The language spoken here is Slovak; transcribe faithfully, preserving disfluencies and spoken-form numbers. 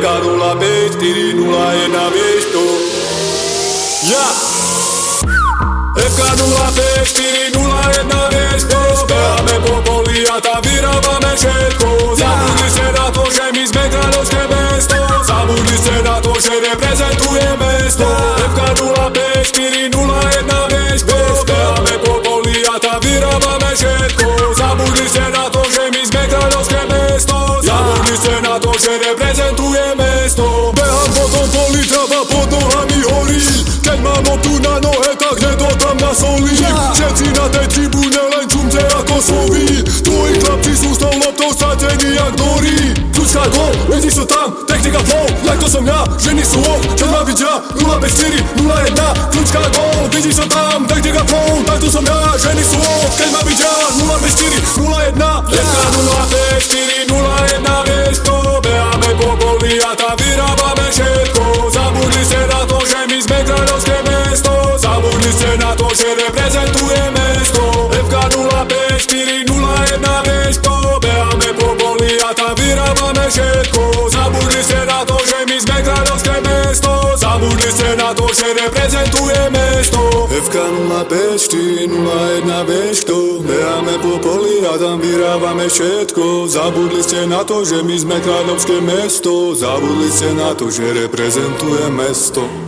ká nula päť štyri nula jeden, vieš to. Ja ef ká nula päť štyri nula jeden, vieš to. Beháme po poli a tam vyrábame všetko. Zabudli ste na to, že my sme kráľovské mesto. Zabudli ste na to, že reprezentuje mesto. ef ká nula päť štyri nula jeden, vieš to. Beháme po poli a tam vyrábame všetko. Zabudli ste na to, že my sme kráľovské mesto. Zabudli ste na to, že reprezentuje mesto. Behám po tom poli, trava pod nohami horí. Keď mám loptu na nohe, tak hneď to tam nasolí. Všetci na tej tribúne len čumte ako sovy. Tvoji chlapci sú s tou loptou satení jak dorí. Kľúčka gól, vidíš to tam, technika flow. Jak to som ja, ženy sú off. Keď ma vidia, nula päť štyri nula jeden. Kľúčka gól, vidíš to tam, technika flow. Tak to som ja, ženy sú off. Keď ma vidia, nula päť štyri nula jeden. ef ká nula päť štyri nula jeden, vieš to. Beháme po poli a tam vyrábame všetko. Zabudli ste na to, že my sme kráľovské mesto. Zabudli ste na to, že reprezentuje mesto. ef ká nula päť štyri nula jeden, vieš to. Beháme po poli a tam vyrábame všetko. Zabudli ste na to, že my sme kráľovské mesto. Zabudli ste na to, že reprezentuje mesto. ef ká nula päť štyri nula jeden, vieš to. Beháme po poli a tam vyrábame všetko. Zabudli ste na to, že my sme kráľovské mesto. Zabudli ste na to, že reprezentuje mesto.